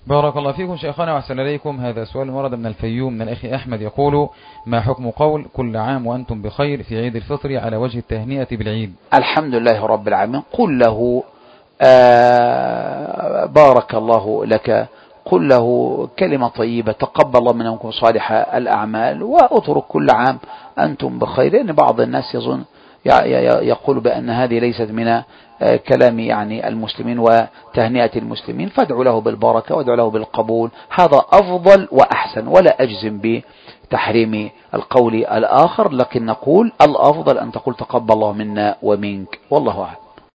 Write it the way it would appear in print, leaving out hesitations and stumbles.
بارك الله فيكم شيخنا وأحسن إليكم. هذا سؤال ورد من الفيوم من الأخ أحمد يقول: ما حكم قول كل عام وأنتم بخير في عيد الفطر على وجه التهنئة بالعيد؟ الحمد لله رب العالمين. قل له بارك الله لك، قل له كلمة طيبة، تقبل الله منكم صالح الأعمال، وأترك كل عام أنتم بخير. لأن بعض الناس يظن يقول بأن هذه ليست من كلام يعني المسلمين وتهنئة المسلمين، فادعوا له بالبركة وادعوا له بالقبول، هذا أفضل وأحسن. ولا أجزم بتحريم القول الآخر، لكن نقول الأفضل أن تقول تقبل الله منا ومنك، والله أعلم.